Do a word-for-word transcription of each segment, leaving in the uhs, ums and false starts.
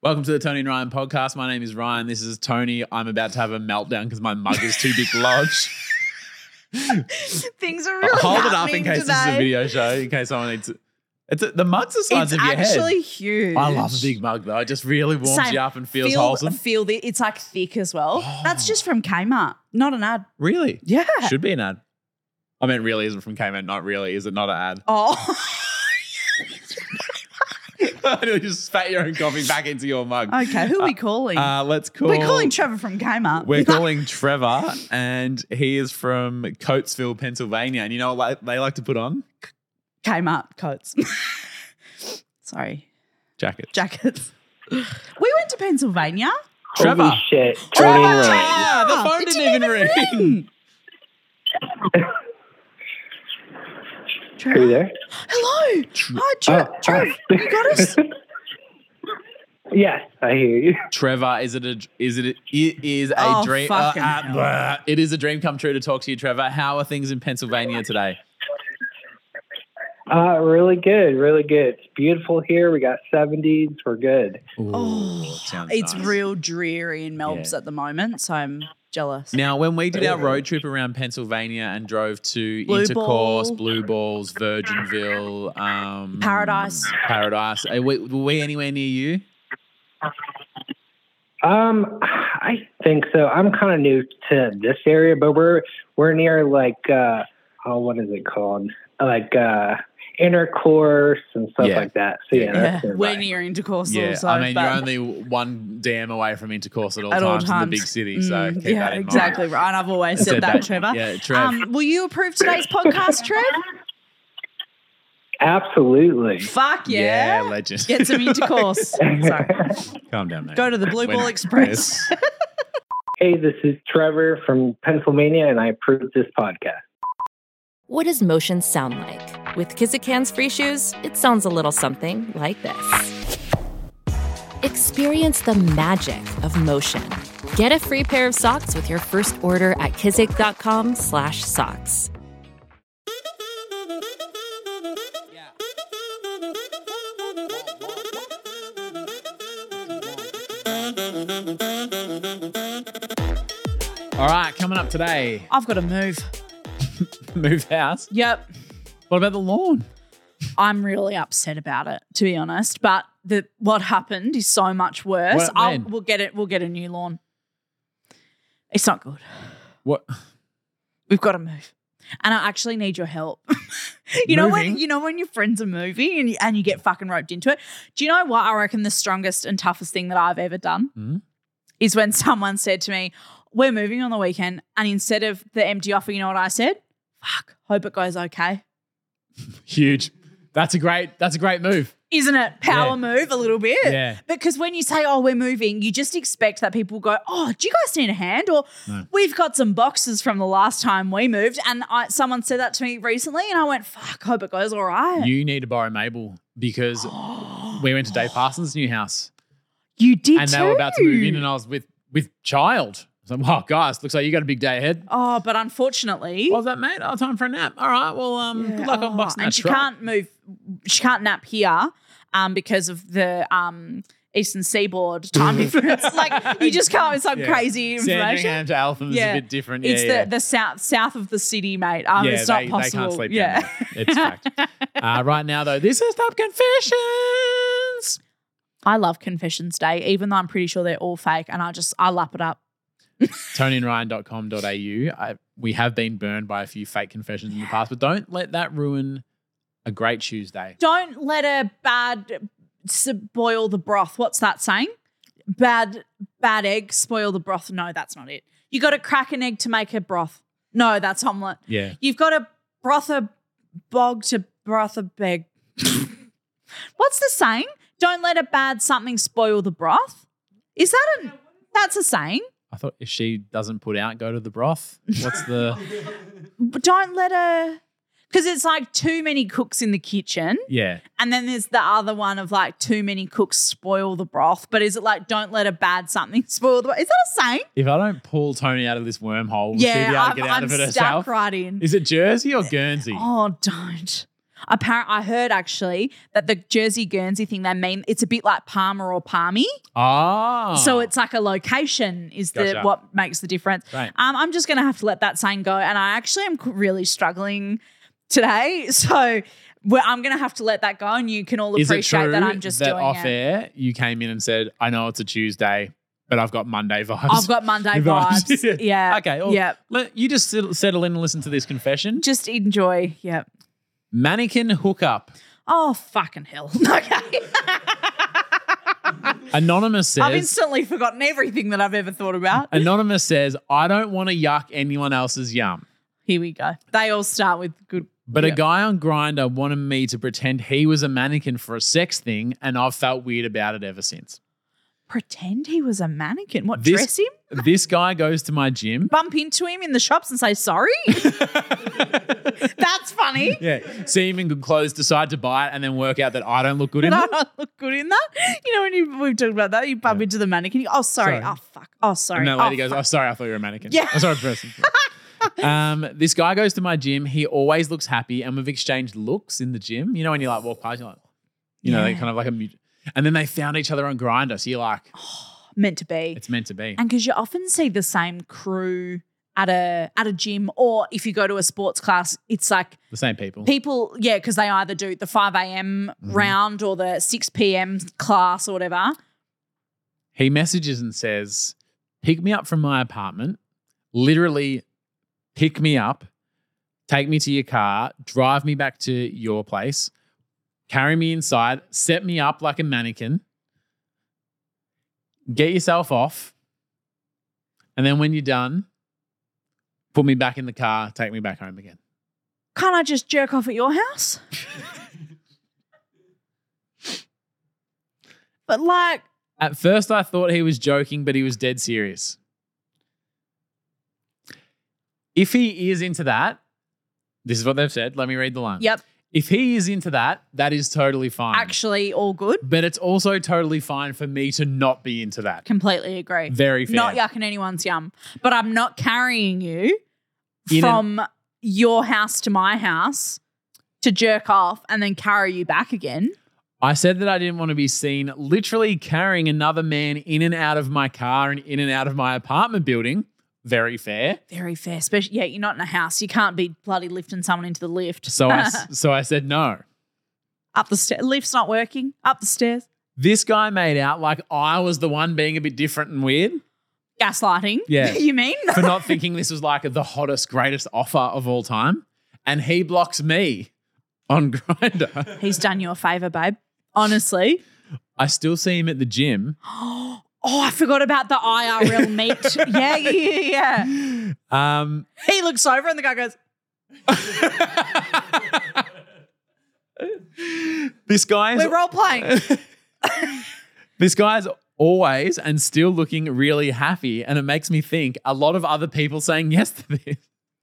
Welcome to the Tony and Ryan podcast. My name is Ryan. This is Tony. I'm about to have a meltdown because my mug is too big to lodge. Things are really Hold it up in case today. this is a video show, in case someone needs it. It's a, the mug's the size It's of your head. actually huge. I love a big mug though. It just really warms Same. you up and feels feel, wholesome. Feel the, it's like thick as well. That's just from Kmart, not an ad. Really? Yeah. Should be an ad. I mean, really isn't from Kmart. Not really. Is it not an ad? Oh. You just spat your own coffee back into your mug. Okay, who are we calling? Uh, let's call. We're calling Trevor from Kmart. We're calling Trevor, and he is from Coatesville, Pennsylvania. And you know what they like to put on? Kmart coats. Sorry. Jackets. Jackets. We went to Pennsylvania. Trevor. Holy shit. Trevor! Tony Ryan. Ah, the phone It didn't even ring. Are you there? Hello. Hi, Trev. Oh, Trev. hi. You got us? Yes, I hear you. Trevor, is it a is it a, it is a Oh, dream? fucking uh, hell. blah. It is a dream come true to talk to you, Trevor. How are things in Pennsylvania today? Uh, really good, really good. It's beautiful here. We got seventies. We're good. Oh, sounds it's nice. real dreary in Melbourne Yeah. at the moment, so I'm jealous. Now, when we did our road trip around Pennsylvania and drove to Blue Intercourse, Ball. Blue Balls, Virginville, um, Paradise. Paradise, are we, were we anywhere near you? Um, I think so. I'm kind of new to this area, but we're we're near like uh, oh, what is it called? Like uh, Intercourse and stuff Yeah. like that. So yeah, Yeah, that's nearby. we're near Intercourse Yeah, also. I mean, but you're only one dam away from Intercourse at all, at all times, times in the big city, so Mm, keep yeah, that in mind. exactly right. And I've always I said, said that, that. Trevor. Yeah, Trev. Um, will you approve today's podcast, Trev? Absolutely. Fuck yeah, yeah. legend. Get some Intercourse. Sorry. Calm down, mate. Go to the Blue We're Ball not- Express. Yes. Hey, this is Trevor from Pennsylvania, and I approve this podcast. What does motion sound like? With Kizikans free shoes, it sounds a little something like this. Experience the magic of motion. Get a free pair of socks with your first order at kizik.com slash socks. All right, coming up today, I've got to move. move house. Yep. What about the lawn? I'm really upset about it, to be honest. But the what happened is so much worse. What- I'll, when? we'll get it. We'll get a new lawn. It's not good. What? We've got to move, and I actually need your help. you know when Moving? you know when your friends are moving and you, and you get fucking roped into it. Do you know what I reckon the strongest and toughest thing that I've ever done Hmm? is when someone said to me, "We're moving on the weekend," and instead of the empty offer, you know what I said? Fuck. Hope it goes okay. Huge. That's a great. That's a great move. Isn't it? Power Yeah. move a little bit. Yeah. Because when you say, oh, we're moving, you just expect that people go, oh, do you guys need a hand? Or No. we've got some boxes from the last time we moved. And I, someone said that to me recently and I went, fuck, hope it goes all right. You need to borrow Mabel because we went to Dave Parsons' new house You did and too. they were about to move in, and I was with with child. So, oh, guys, looks like you got a big day ahead. Oh, but unfortunately. What was that, mate? Oh, time for a nap. All right. Well, um, Yeah, good luck oh, unboxing that And she truck. can't move, she can't nap here um, because of the um, Eastern Seaboard time difference. Like, you just can't, it's like Yeah. crazy information. Sandringham to Eltham is Yeah. a bit different. It's yeah, yeah. the, the south south of the city, mate. Um, yeah, it's not they, possible. they can't sleep yeah. down there. It's fact. Uh, right now, though, this is Top Confessions. I love Confessions Day, even though I'm pretty sure they're all fake, and I just I lap it up. tony and ryan dot com dot a u. I, we have been burned by a few fake confessions in the past, but don't let that ruin a great Tuesday. Don't let a bad spoil the broth. What's that saying? Bad bad egg spoil the broth. No, that's not it. You got to crack an egg to make a broth. No, that's omelette. Yeah. You've got to broth a bog to broth a beg. What's the saying? Don't let a bad something spoil the broth. Is that a that's a saying? I thought if she doesn't put out, go to the broth. What's the... But don't let a because it's like too many cooks in the kitchen. Yeah. And then there's the other one of like too many cooks spoil the broth. But is it like don't let a bad something spoil the broth? Is that a saying? If I don't pull Tony out of this wormhole, will she be able Yeah, to get I'm, out I'm of it stuck herself? right in. Is it Jersey or Guernsey? Oh, don't. Apparent, I heard actually that the Jersey Guernsey thing, they mean it's a bit like Palmer or Palmy. Ah. So it's like a location is the Gotcha. what makes the difference. Right. Um, I'm just going to have to let that saying go. And I actually am really struggling today. So well, I'm going to have to let that go, and you can all Is it appreciate true that I'm just that doing off it. air you came in and said, I know it's a Tuesday, but I've got Monday vibes. I've got Monday Vibes. vibes. Yeah. Okay. Well, yeah. let, you just settle settle in and listen to this confession. Just enjoy. Yeah. Mannequin hookup. Oh, fucking hell. Okay. Anonymous says. I've instantly forgotten everything that I've ever thought about. Anonymous says, I don't want to yuck anyone else's yum. Here we go. They all start with good. But yeah. a guy on Grindr wanted me to pretend he was a mannequin for a sex thing, and I've felt weird about it ever since. Pretend he was a mannequin. What, This- dress him? This guy goes to my gym. Bump into him in the shops and say, sorry? That's funny. Yeah. See him in good clothes, decide to buy it, and then work out that I don't look good in Did I it. not look good in that? You know, when you, we've talked about that, you bump into the mannequin. You go, oh, sorry. Sorry. Oh, fuck. Oh, sorry. And that lady oh, goes, fuck. oh, sorry, I thought you were a mannequin. Yeah. I'm sorry, person. um, this guy goes to my gym. He always looks happy, and we've exchanged looks in the gym. You know, when you like walk past, you're like, you know, Yeah. they kind of like a mute. And then they found each other on Grindr. So you're like, Meant to be. it's meant to be. And because you often see the same crew at a at a gym, or if you go to a sports class, it's like The same people. people, yeah, because they either do the five a.m. Mm-hmm. round or the six p.m. class or whatever. He messages and says, pick me up from my apartment, literally pick me up, take me to your car, drive me back to your place, carry me inside, set me up like a mannequin, get yourself off, and then when you're done, put me back in the car, take me back home again. Can't I just jerk off at your house? But like, At first, I thought he was joking, but he was dead serious. If he is into that, this is what they've said. Let me read the line. yep, If he is into that, that is totally fine. actually all good. But it's also totally fine for me to not be into that. Completely agree. Very fair. Not yucking anyone's yum. But I'm not carrying you In from your house to my house to jerk off and then carry you back again. I said that I didn't want to be seen literally carrying another man in and out of my car and in and out of my apartment building. Very fair. Very fair. Especially, yeah, you're not in a house. You can't be bloody lifting someone into the lift. So I, s- so I said no. Up the stairs. Lift's not working. Up the stairs. This guy made out like I was the one being a bit different and weird Gaslighting. Yeah. You mean? for not thinking this was like the hottest, greatest offer of all time. And he blocks me on Grindr. He's done you a favour, babe. Honestly. I still see him at the gym. Oh, I forgot about the I R L meet. yeah, yeah, yeah, yeah. Um, He looks over and the guy goes, this guy is we're role playing. this guy's always and still looking really happy, and it makes me think a lot of other people saying yes to this.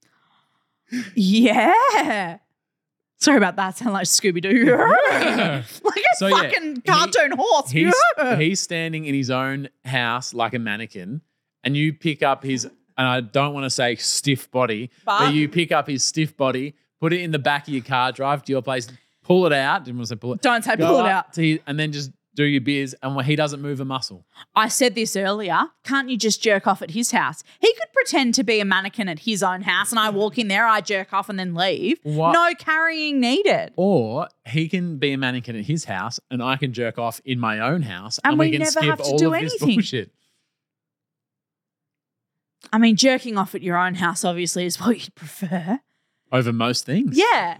Yeah. Sorry about that. Sound like Scooby Doo. like a So, yeah, fucking he- cartoon horse. He's Yeah. he's standing in his own house like a mannequin, and you pick up his, and I don't want to say stiff body, but, But- you pick up his stiff body, put it in the back of your car, drive to your place, pull it out. Didn't want to say pull it. Don't say go pull it up out. to his- and then just do your beers, and when he doesn't move a muscle. I said this earlier. Can't you just jerk off at his house? He could pretend to be a mannequin at his own house and I walk in there, I jerk off and then leave. What? No carrying needed. Or he can be a mannequin at his house, and I can jerk off in my own house, And and, we we can never skip have to all do of this anything. bullshit. I mean, jerking off at your own house obviously is what you'd prefer. Over most things. Yeah.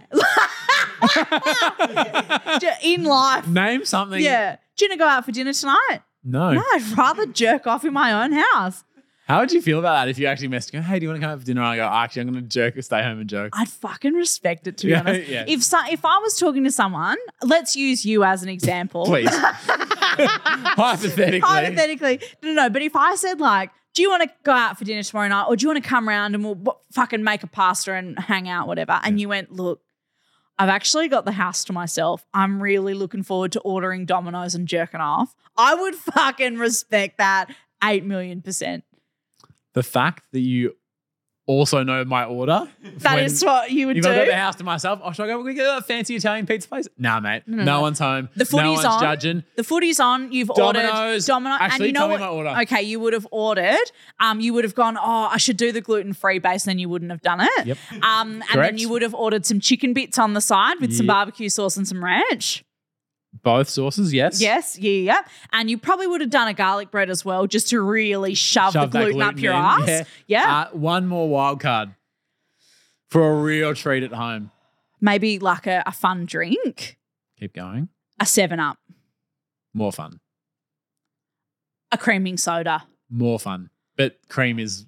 In life. Name something. Yeah. Do you want to go out for dinner tonight? No. No, I'd rather jerk off in my own house. How would you feel about that if you actually messaged, go, hey, do you want to come out for dinner? And I go, actually, I'm going to jerk, stay home and joke. I'd fucking respect it, to be Yeah, honest. yeah. If so, if I was talking to someone, let's use you as an example. Please. Hypothetically. Hypothetically. No, no, no. But if I said like, do you want to go out for dinner tomorrow night or do you want to come around and we'll w- fucking make a pasta and hang out, whatever. And you went, look, I've actually got the house to myself. I'm really looking forward to ordering Domino's and jerking off. I would fucking respect that eight million percent. The fact that you also know my order. That when is what you would you've do. got to go to the house to myself. Oh, should I go we go to that fancy Italian pizza place? Nah, mate. No, no, no no. one's home. The footy's no one's on. judging. The footy's on. You've Domino's. ordered Domino. Actually, and you know tell me what? my order. Okay, you would have ordered. Um, you would have gone. Oh, I should do the gluten free base. Then you wouldn't have done it. Yep. Um, and then Correct. you would have ordered some chicken bits on the side with some Yeah. barbecue sauce and some ranch. Both sauces, yes. Yes, yeah, yeah. And you probably would have done a garlic bread as well, just to really shove, Shove the that gluten, up gluten your in. ass. Yeah. Yeah. Uh, one more wild card for a real treat at home. Maybe like a, a fun drink, Keep going. a seven up, More fun. a creaming soda. More fun. But cream is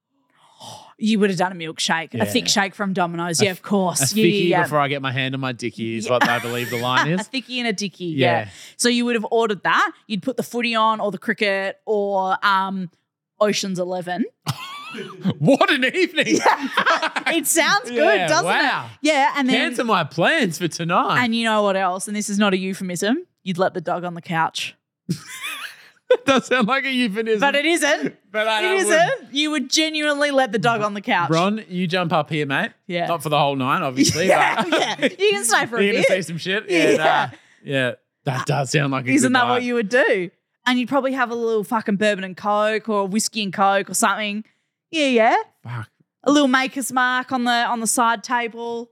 You would have done a milkshake, Yeah. a thick shake from Domino's. Yeah, of a course. Yeah, thicky yeah, yeah. before I get my hand on my dickie is Yeah. what I believe the line A is. thickie and a dickie. Yeah. Yeah. So you would have ordered that. You'd put the footy on or the cricket or um, Ocean's Eleven. What an evening. It sounds good, Yeah, doesn't wow. it? Yeah. And then, Cancel my plans for tonight. and you know what else? And this is not a euphemism. You'd let the dog on the couch. It does sound like a euphemism. But it isn't. But I It would- isn't. You would genuinely let the dog on the couch. Ron, you jump up here, mate. Yeah. Not for the whole nine, obviously. Yeah, but yeah. You can stay for a You're going to see bit. some shit? Yeah. Yeah. Nah. Yeah. That does sound like a Isn't good that night. what you would do? And you'd probably have a little fucking bourbon and coke or whiskey and coke or something. Yeah, yeah. Fuck. A little maker's mark on the on the side table.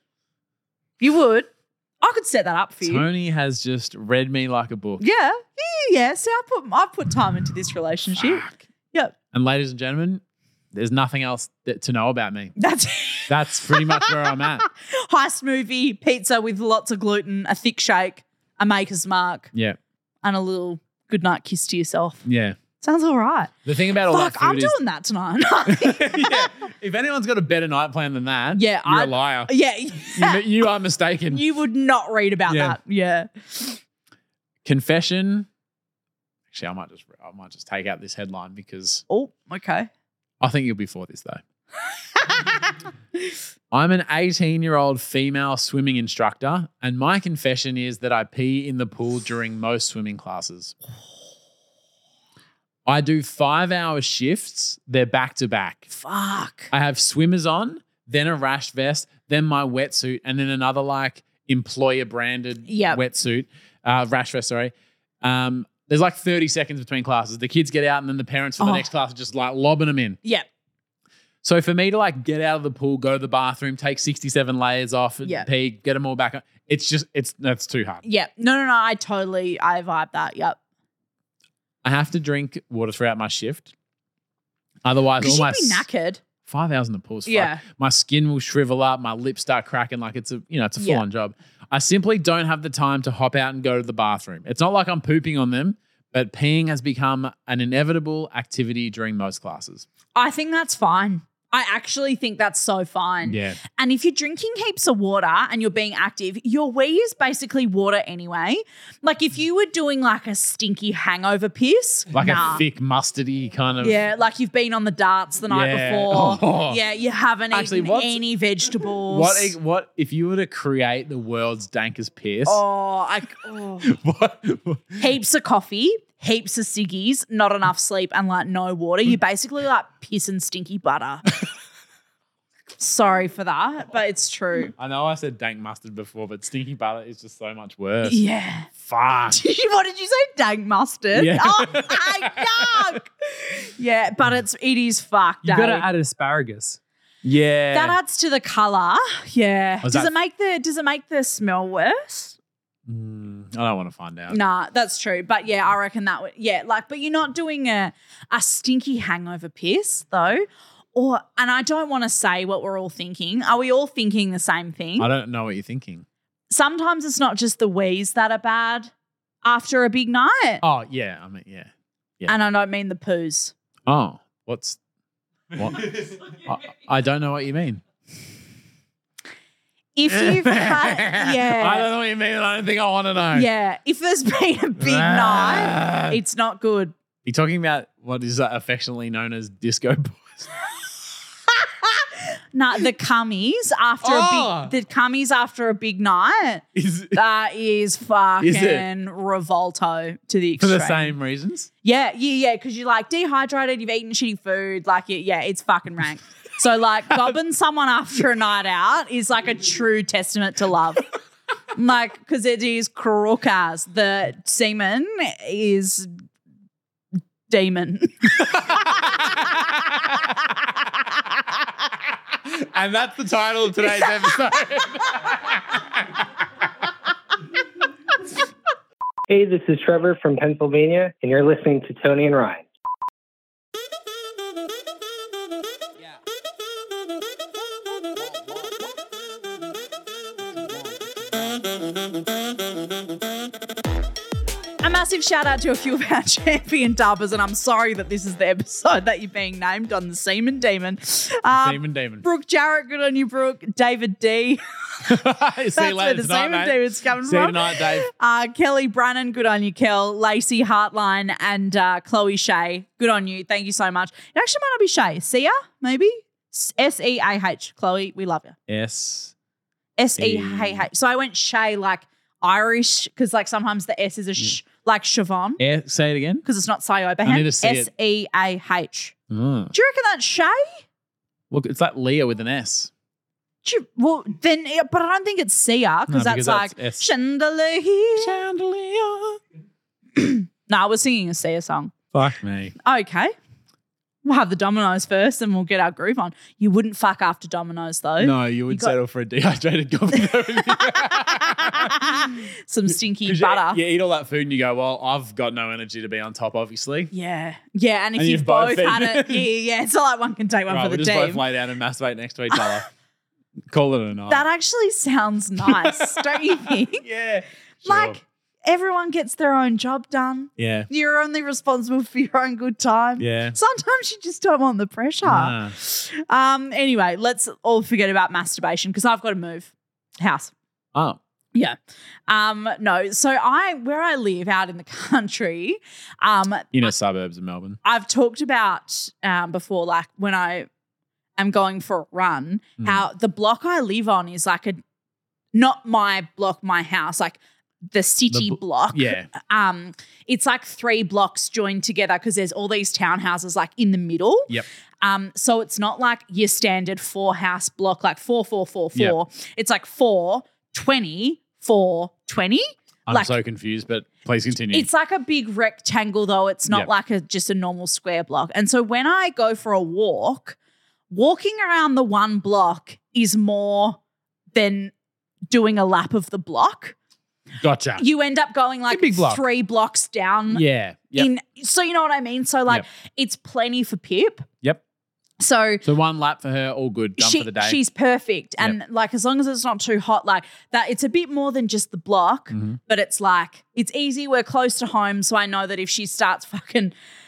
You would. I could set that up for you. Tony has just read me like a book. Yeah, yeah, yeah. See, I put I put time into this relationship. Fuck. Yep, And ladies and gentlemen, there's nothing else that, to know about me. that's That's pretty much where I'm at. heist movie, pizza with lots of gluten, a thick shake, a maker's mark, Yeah. and a little goodnight kiss to yourself. Yeah. Sounds all right. The thing about all Fuck, that food I'm is, doing that tonight. yeah, if anyone's got a better night plan than that, Yeah, you're I- a liar. yeah, You, you are mistaken. you would not read about Yeah. that. Yeah. Confession. Actually, I might just I might just take out this headline because Oh, okay. I think you'll be for this though. I'm an eighteen-year-old female swimming instructor, and my confession is that I pee in the pool during most swimming classes. I do five-hour shifts. They're back-to-back. Fuck. I have swimmers on, then a rash vest, then my wetsuit, and then another like employer-branded Yep. wetsuit, uh, rash vest, sorry. Um, there's like thirty seconds between classes. The kids get out and then the parents for the Oh. next class are just like lobbing them in. Yep. So for me to like get out of the pool, go to the bathroom, take sixty-seven layers off, Yeah. pee, get them all back on, it's just, it's that's too hard. Yep. No, no, no. I totally, I vibe that. Yep. I have to drink water throughout my shift. Otherwise, Because all you'd my be knackered. five hours in the pool is fucked. Yeah. My skin will shrivel up, my lips start cracking like it's a, you know, it's a Yeah. full-on job. I simply don't have the time to hop out and go to the bathroom. It's not like I'm pooping on them, but peeing has become an inevitable activity during most classes. I think that's fine. I actually think that's so fine. Yeah. And if you're drinking heaps of water and you're being active, your wee is basically water anyway. Like if you were doing like a stinky hangover piss, Like nah. a thick, mustardy kind of. Yeah, like you've been on the darts the night Yeah. before. Oh. Yeah, you haven't Actually, eaten what's- any vegetables. What, what if you were to create the world's dankest piss? Oh, I, oh. What? Heaps of coffee, heaps of ciggies, not enough sleep, and like no water. You basically like piss and stinky butter. Sorry for that, but it's true. I know I said dank mustard before, but stinky butter is just so much worse. Yeah. Fuck. What did you say? Dank mustard? Yeah. Oh, yuck. Yeah, but it's it is fucked. You got to eh? add asparagus. Yeah. That adds to the colour. Yeah. Was Does that- it make the does it make the smell worse? Mm, I don't want to find out. Nah, that's true. But yeah, I reckon that would yeah, like but you're not doing a a stinky hangover piss though. Or and I don't want to say what we're all thinking. Are we all thinking the same thing? I don't know what you're thinking. Sometimes it's not just the wheeze that are bad after a big night. Oh, yeah. I mean, yeah. yeah. And I don't mean the poos. Oh, what's what? I, I don't know what you mean. If you've had yeah. I don't know what you mean. and I don't think I want to know. Yeah, if there's been a big night, it's not good. You're talking about what is affectionately known as disco boys. Nah, the cummies after Oh. a big the cummies after a big night. Is That is fucking Is it? revolto to the for extreme. the same reasons? Yeah, yeah, yeah. Because you're like dehydrated, you've eaten shitty food. Like, it, yeah, it's fucking rank. So like gobbing someone after a night out is like a true testament to love. Like, because it is crook as the semen is demon. And that's the title of today's episode. Hey, this is Trevor from Pennsylvania, and you're listening to Tony and Ryan. A massive shout out to a few of our champion dubbers, and I'm sorry that this is the episode that you're being named on the Semen Demon. Um, Semen Demon. Brooke Jarrett, good on you, Brooke. David D. See That's you later where the tonight, Semen mate. Demon's coming See you from. tonight, Dave. Uh, Kelly Brannon, good on you, Kel. Lacey Hartline and uh, Chloe Shea, good on you. Thank you so much. It actually might not be Shea. Sia, maybe? S E A H. Chloe, we love you. Yes. S E A H. So I went Shea like Irish because like sometimes the S is a sh, like Siobhan Yeah, say it again. because it's not Siobahan. I need to see it. S E A H. Mm. Do you reckon that's Shay? Well, it's like Leah with an S. Do you, well, then, yeah, but I don't think it's Sia No, because that's because like that's S. chandelier. Chandelier. No, I was singing a Sia song. Fuck me. Okay. We'll have the Dominoes first and we'll get our groove on. You wouldn't fuck after Dominoes though. No, you would got- settle for a dehydrated coffee. Some stinky 'Cause you- butter. You, eat all that food and you go, well, I've got no energy to be on top, obviously. Yeah. Yeah. And if And you've, you've both both had eaten. it, yeah, yeah, yeah. It's not like one can take one Right, for we'll the just team. both lay down and masturbate next to each other. Call it a night. That actually sounds nice, don't you think? yeah. Sure. Like everyone gets their own job done. yeah. You're only responsible for your own good time. Yeah. Sometimes you just don't want the pressure. Nah. Um. Anyway, let's all forget about masturbation because I've got to move house. Oh. Yeah. Um. No. So I, where I live out in the country, um, Inner suburbs of Melbourne. I've talked about um before, like when I am going for a run, Mm. how the block I live on is like a, not my block, my house, like the city The bl- block. Yeah. Um, it's like three blocks joined together because there's all these townhouses like in the middle. Yep. Um, so it's not like your standard four house block, like four, four, four, Yep. four. It's like four, twenty, four, twenty. I'm Like- so confused, but please continue. It's like a big rectangle though. It's not Yep. like a just a normal square block. And so when I go for a walk, walking around the one block is more than doing a lap of the block. Gotcha. You end up going like big block. three blocks down. yeah. Yep. In so you know what I mean? So like Yep. it's plenty for Pip. Yep. So So one lap for her, all good, done she, for the day. she's perfect. And like as long as it's not too hot, like that it's a bit more than just the block, Mhm. but it's like it's easy. We're close to home. So I know that if she starts fucking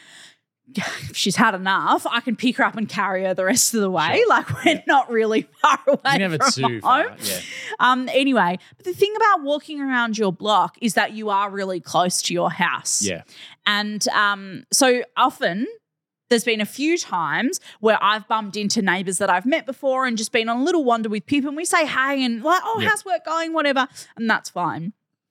if she's had enough, I can pick her up and carry her the rest of the way. Sure. Like we're not really far away You're never from too home. far. Yeah. Um, anyway, but the thing about walking around your block is that you are really close to your house. Yeah. And um, so often there's been a few times where I've bumped into neighbours that I've met before and just been on a little wander with Pip and we say hey and like, oh, Yep. how's work going, whatever, and that's fine.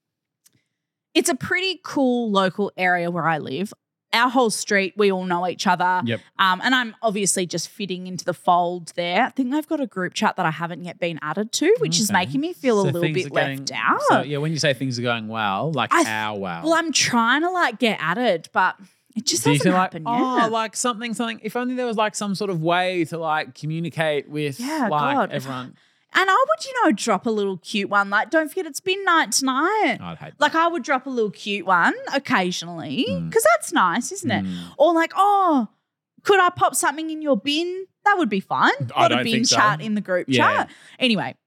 It's a pretty cool local area where I live. Our whole street, we all know each other. Yep. Um, and I'm obviously just fitting into the fold there. I think they've got a group chat that I haven't yet been added to, which is Okay. making me feel a So little things bit are going- left out. So, yeah, when you say things are going well, like I- how well? Well, I'm trying to like get added, but it just Do you hasn't feel like, happened oh, yet. like something, something, if only there was like some sort of way to like communicate with Yeah, like God. everyone. And I would, you know, drop a little cute one. Like, don't forget it's been night tonight. I'd hate Like, I would drop a little cute one occasionally Mm. because that's nice, isn't it? Mm. Or like, oh, could I pop something in your bin? That would be fun. I Got a don't bin think so. chat in the group Yeah. chat. Anyway,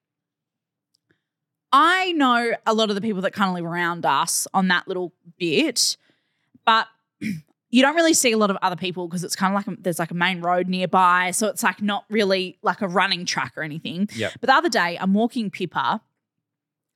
I know a lot of the people that kind of live around us on that little bit, but you don't really see a lot of other people because it's kind of like a, there's like a main road nearby. So it's like not really like a running track or anything. Yep. But the other day I'm walking Pippa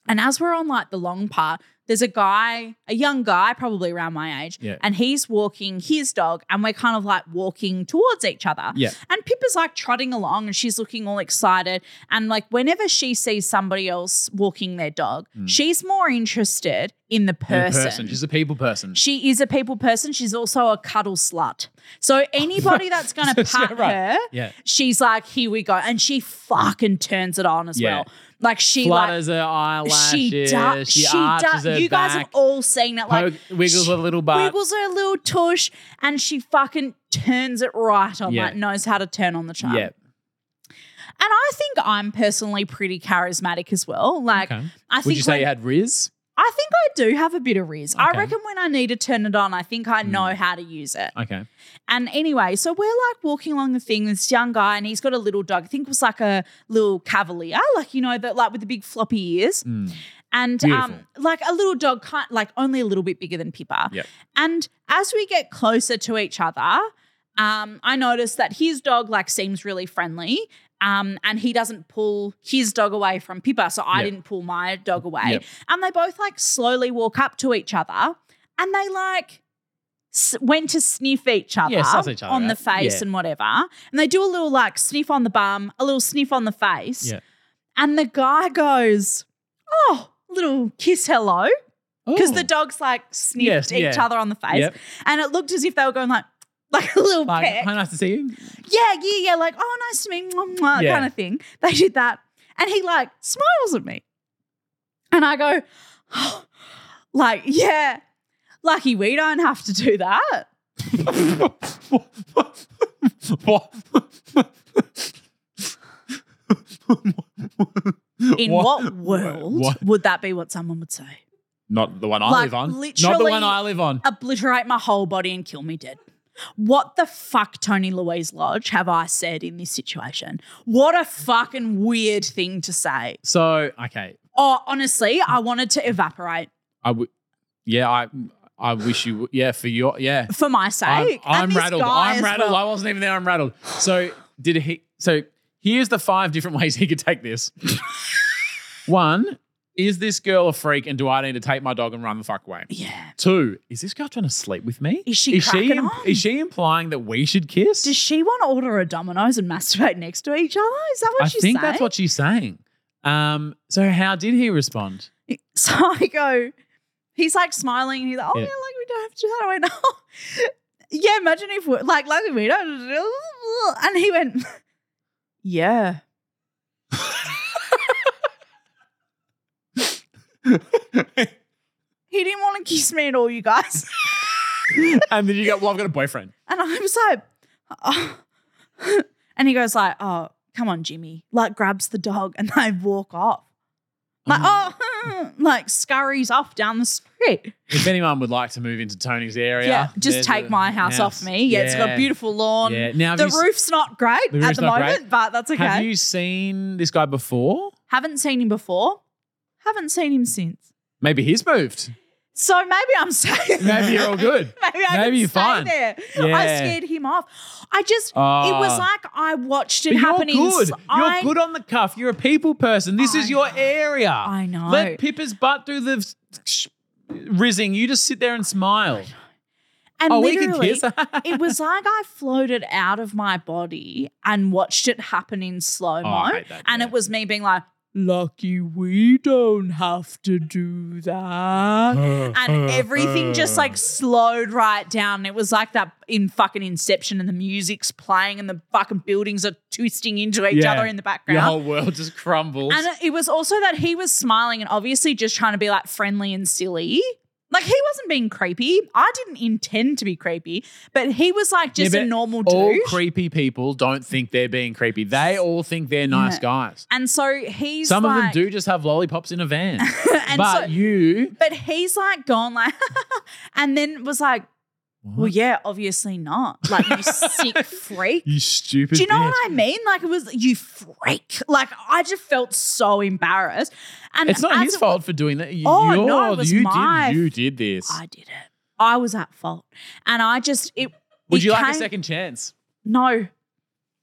And as we're on like the long part, there's a guy, a young guy, probably around my age, Yeah. and he's walking his dog, and we're kind of like walking towards each other. Yeah. And Pippa's like trotting along, and she's looking all excited. And like whenever she sees somebody else walking their dog, she's more interested in the In person. person. She's a people person. She is a people person. She's also a cuddle slut. So anybody that's going to Yeah, pat right. her, Yeah. she's like, here we go. And she fucking turns it on as Yeah. well. Like she Flutters like, her eyelashes. she does. She, She arches does. her You guys have back. all seen it. Like poke- wiggles she her little butt. wiggles her little tush, and she fucking turns it right on. Yeah. Like knows how to turn on the charm. Yeah. And I think I'm personally pretty charismatic as well. Like Okay. I Would think you say when- you had Riz? I think I do have a bit of riz. I Okay. reckon when I need to turn it on, I think I know how to use it. Okay. And anyway, so we're like walking along the thing, this young guy, and he's got a little dog. I think it was like a little Cavalier, like, you know, that like with the big floppy ears. Mm. And Beautiful. um, like a little dog, kind like only a little bit bigger than Pippa. Yep. And as we get closer to each other, um, I noticed that his dog like seems really friendly. Um, and he doesn't pull his dog away from Pippa, so I Yep. didn't pull my dog away. Yep. And they both like slowly walk up to each other, and they like s- went to sniff each other, Yeah, suss each other on the out. face Yeah. and whatever. And they do a little like sniff on the bum, a little sniff on the face. Yeah. And the guy goes, "Oh, little kiss hello," because Oh. the dogs like sniffed Yes, each yeah. other on the face, Yep. and it looked as if they were going like. Like a little Like, peck. how nice to see you. Yeah, yeah, yeah. Like, oh, nice to meet you, mwah, Yeah. kind of thing. They did that. And he like smiles at me. And I go, oh, like, yeah, lucky we don't have to do that. What? In what, world What? would that be what someone would say? Not the one I Like, live on. Not the literally- one I live on. Obliterate my whole body and kill me dead. What the fuck, Tony Louise Lodge, have I said in this situation? What a fucking weird thing to say. So, okay. Oh, honestly, I wanted to evaporate I would, yeah, I I wish you would, yeah, for your, yeah. for my I'm, sake. I'm And this rattled. guy I'm as rattled. well. I wasn't even there. I'm rattled. So, did he, so here's the five different ways he could take this. One, is this girl a freak and do I need to take my dog and run the fuck away? Yeah. Two, is this girl trying to sleep with me? Is she is she, cracking im- on? is she implying that we should kiss? Does she want to order a Domino's and masturbate next to each other? Is that what I she's think saying? that's what she's saying. Um, so how did he respond? So I go, he's like smiling and he's like, oh, Yeah. yeah, like we don't have to do that. I went, oh. Yeah, imagine if we're like, like we don't. And he went, yeah. He didn't want to kiss me at all, you guys. And then you go, well, I've got a boyfriend. And I was like, oh. And he goes like, oh, come on, Jimmy. Like grabs the dog and they walk off. Like, oh, like scurries off down the street. If anyone would like to move into Tony's area, Yeah, just there's take a my house, off me. Yeah, it's got a beautiful lawn. Yeah. Now, have The you s- roof's not great The at roof's the not moment, great? but that's okay. Have you seen this guy before? Haven't seen him before. Haven't seen him since. Maybe he's moved. So maybe I'm safe. Maybe you're all good. Maybe I Maybe can you're stay fine. there. I Yeah. scared him off. I just, it Ah. was like I watched it But happen you're in good. sl- You're I- good on the cuff. You're a people person. This I is your know. area. I know. Let Pippa's butt do the sh- rizzing. You just sit there and smile. And Oh, we can literally, kiss. it was like I floated out of my body and watched it happen in slow mo. Oh, I hate that, and yeah. it was me being like, lucky we don't have to do that. And everything just like slowed right down. It was like that in fucking Inception, and the music's playing and the fucking buildings are twisting into each Yeah. other in the Your background. whole world just crumbles. And it was also that he was smiling and obviously just trying to be like friendly and silly. Like he wasn't being creepy. I didn't intend to be creepy, but he was like just Yeah, a but normal all dude. creepy people don't think they're being creepy. They all think they're nice Yeah. guys. And so he's Some like, of them do just have lollipops in a van. and but so, you, but he's like gone like, and then was like, well, yeah, obviously not. Like you sick freak. you stupid. Do you know bitch. what I mean? Like it was you freak. Like I just felt so embarrassed. And It's not as his it- fault for doing that. You, Oh, you're- no, it was you my- did. You did this. I did it. I was at fault, and I just it. Would it you like a came- second chance? No.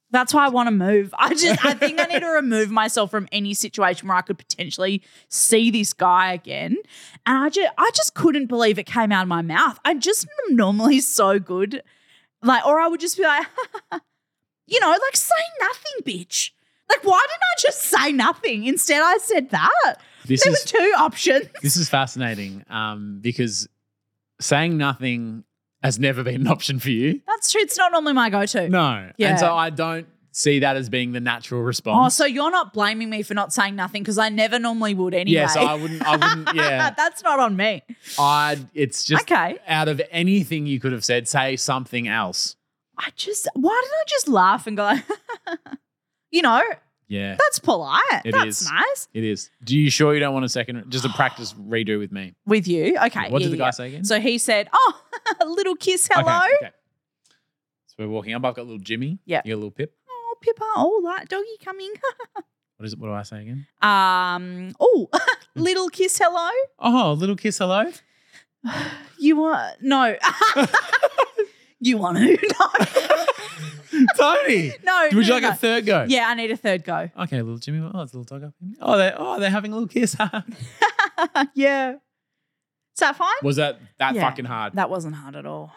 That's why I want to move. I just, I think I need to remove myself from any situation where I could potentially see this guy again. And I just, I just couldn't believe it came out of my mouth. I just am normally so good. Like, or I would just be like, you know, like say nothing, bitch. Like, why didn't I just say nothing? Instead, I said that. This there is, were two options. This is fascinating um, because saying nothing has never been an option for you. That's true. It's not normally my go-to. No. Yeah. And so I don't see that as being the natural Oh, response. so you're not blaming me for not saying nothing because I never normally would anyway. Yeah, so I wouldn't, I wouldn't, yeah. That's not on me. I it's just Okay. out of anything you could have said, say something else. I just, why did I just laugh and go like, you know, Yeah. that's polite. It that's is. nice. It is. Do you sure you don't want a second, just a practice redo with me? With you. Okay. What yeah, did the guy yeah. say again? So he said, oh, a little kiss, hello. Okay, okay. So we're walking up. I've got little Jimmy. Yeah. You got a little Pip. Oh, Pippa, oh, that doggy coming. What is it? What do I say again? um, oh, little kiss, hello. Oh, little kiss, hello. You want, no. You want to? No. Tony. No. Would you no, like no. a third go? Yeah, I need a third go. Okay, little Jimmy. Oh, it's a little dog up here. Oh, they oh they're having a little kiss. Yeah. Is that fine? Was that that Yeah. fucking hard? That wasn't hard at all.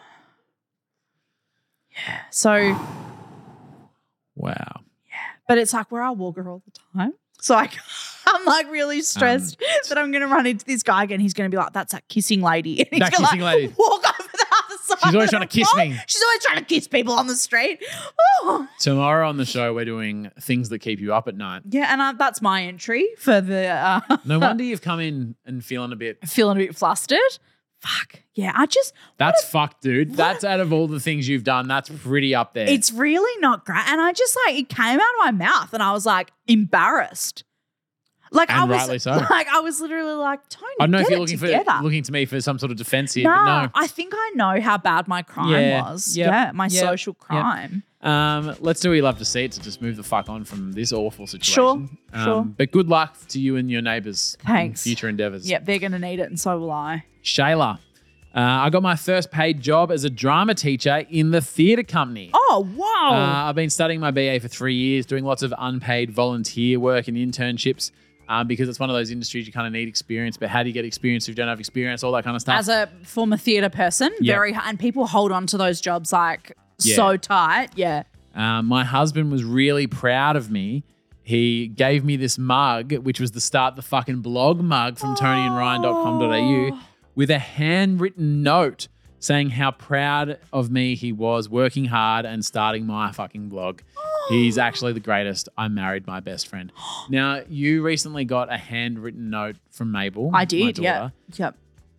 Yeah. So, Wow. but it's like where I walk her all the time. So I, I'm like really stressed Um, that I'm going to run into this guy again. He's going to be like, that's that kissing lady. And he's That gonna, kissing like, lady. walk over the other side. She's always of trying to the kiss block. me. She's always trying to kiss people on the street. Oh. Tomorrow on the show, we're doing things that keep you up at night. Yeah, and I, that's my entry for the uh, No wonder you've come in and feeling a bit. feeling a bit flustered. Fuck. Yeah, I just, That's fucked, dude. That's out of all the things you've done. That's pretty up there. it's really not great. And I just like, it came out of my mouth and I was like embarrassed. Like And I was, rightly so. like I was literally like, Tony, I don't know get if you're it looking together. for looking to me for some sort of defense here, No, but no. I think I know how bad my crime Yeah, was. yep, Yeah, my yep, social crime. Um, let's do what you love to see it to just move the fuck on from this awful situation. Sure, um, sure. But good luck to you and your neighbours. in Thanks. future endeavours. Yep, they're going to need it and so will I. Shayla, uh, I got my first paid job as a drama teacher in the theatre company. Oh, wow. Uh, I've been studying my B A for three years, doing lots of unpaid volunteer work and internships um, because it's one of those industries you kind of need experience. But how do you get experience if you don't have experience? All that kind of stuff. As a former theatre person, Yep. very and people hold on to those jobs like Yeah. so tight. Yeah. Um, my husband was really proud of me. He gave me this mug, which was the Start the Fucking Blog mug from tony and ryan dot com dot a u, with a handwritten note saying how proud of me he was working hard and starting my fucking blog. He's actually the greatest. I married my best friend. Now, you recently got a handwritten note from Mabel. I my did. Yeah. daughter. Yep.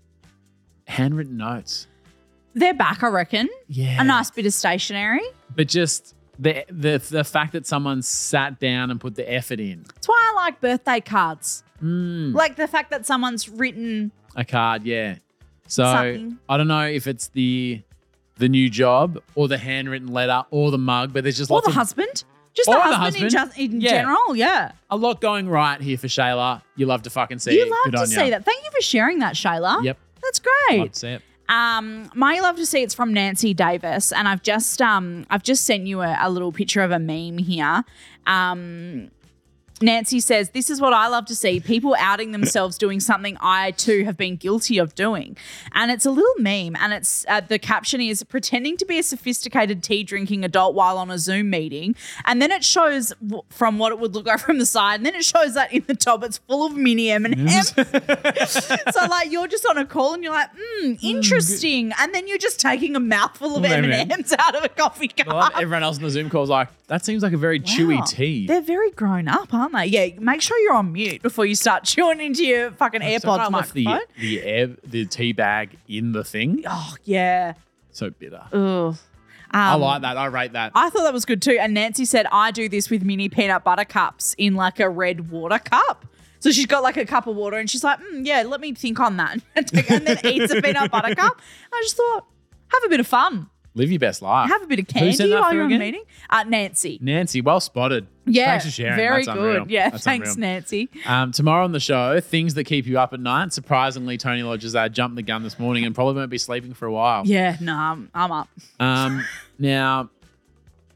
Handwritten notes. They're back, I reckon. Yeah. A nice bit of stationery. But just the, the, the fact that someone sat down and put the effort in. That's why I like birthday cards. Mm. Like the fact that someone's written A card, yeah. So Something. I don't know if it's the the new job or the handwritten letter or the mug, but there's just or lots the of husband. Just Or the the husband, in, husband. just, in Yeah. general. Yeah. a lot going right here for Shayla. You love to fucking see You it. love Good to on see ya. that. Thank you for sharing that, Shayla. Yep, That's great. love to see it. Um, my love to see it's from Nancy Davis, and I've just um I've just sent you a, a little picture of a meme here. Um, Nancy says, "This is what I love to see: people outing themselves doing something I too have been guilty of doing." And it's a little meme, and it's uh, the caption is pretending to be a sophisticated tea drinking adult while on a Zoom meeting, and then it shows w- from what it would look like from the side, and then it shows that in the top it's full of mini M and M's. So like you're just on a call and you're like, hmm, interesting, and then you're just taking a mouthful of Mm, M M and and M's out of a coffee I cup. love everyone else in the Zoom call is like, that seems like a very Wow. chewy tea. They're very grown up, aren't they? Yeah, make sure you're on mute before you start chewing into your fucking So AirPods I left microphone. the the air, the tea bag in the thing. Oh, yeah. So bitter. Ugh. Um, I like that. I rate that. I thought that was good too. And Nancy said, I do this with mini peanut butter cups in like a red water cup. So she's got like a cup of water and she's like, mm, yeah, let me think on that. and then eats a peanut butter cup. I just thought, have a bit of fun. Live your best life. Have a bit of Who sent candy that while through you're in a again? meeting. Uh, Nancy. Nancy, well spotted. Yeah. Thanks for sharing. Very That's good. unreal. Yeah. That's Thanks, unreal. Nancy. Um, tomorrow on the show, things that keep you up at night. Surprisingly, Tony Lodges uh, jumped the gun this morning and probably won't be sleeping for a while. Yeah, no, I'm, I'm up. Um, now,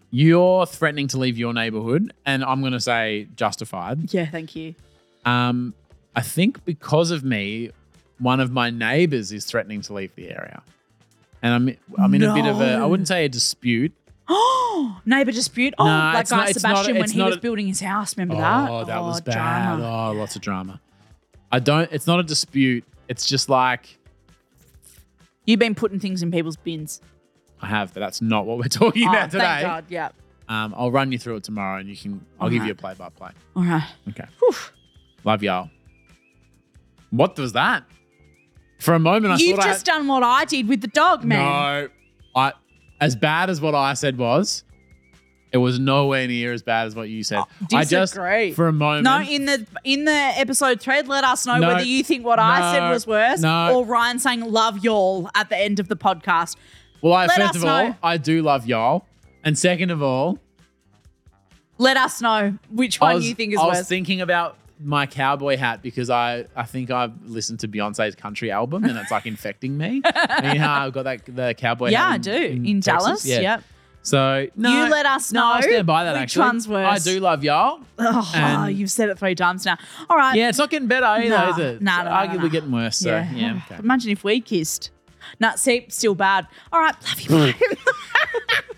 You're threatening to leave your neighborhood, and I'm going to say justified. Yeah, thank you. Um, I think because of me, one of my neighbors is threatening to leave the area. And I'm I'm in a bit of a, I wouldn't say a dispute. Oh, neighbour dispute. Oh, No, like it's Guy not- it's not- Sebastian when it's he not was a- building his house. Remember that? Oh, that was bad. drama. Oh, lots of drama. I don't, it's not a dispute. It's just like, You've been putting things in people's bins. I have, but that's not what we're talking Oh, about today. thank God. Yeah. Um, I'll run you through it tomorrow and you can, I'll give Alright. you a play by play. All right. Okay. Whew. Love y'all. What was that? For a moment, I You've thought just I done what I did with the dog, had, man. No, I, as bad as what I said was, it was nowhere near as bad as what you said. I just, disagree. for a moment. No, in the in the episode thread, let us know No. whether you think what I said No. was worse No. or Ryan saying "love y'all" at the end of the podcast. well, I, let first us of all, know. I do love y'all. And second of all, Let us know which I one was, you think is I was worse. thinking about my cowboy hat because I, I think I've listened to Beyonce's country album and it's like infecting me. And you know how I've got that the cowboy yeah, hat I in, do in, in, Texas? Dallas. Yeah. Yep. So no, You let us no, I know stand by that. which actually, one's worse. I do love y'all. Oh, And- you've said it three times now. All right. Yeah, it's not getting better either, Nah, is it? nah, It's nah, nah, arguably nah. getting worse. So yeah, okay. Imagine if we kissed. Nah, see, still bad. All right. Love you.